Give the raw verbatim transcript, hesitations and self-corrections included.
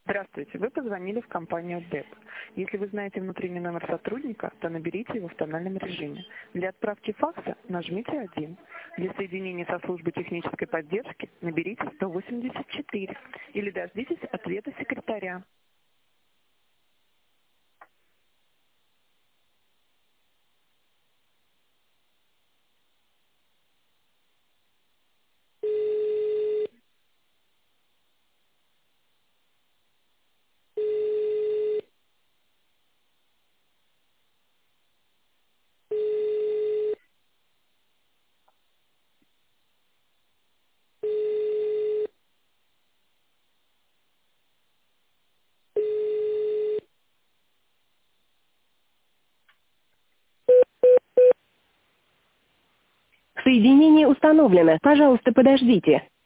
Здравствуйте, вы позвонили в компанию дэп. Если вы знаете внутренний номер сотрудника, то наберите его в тональном режиме. Для отправки факса нажмите один. Для соединения со службой технической поддержки наберите сто восемьдесят четыре или дождитесь ответа секретаря. Соединение установлено. Пожалуйста, подождите.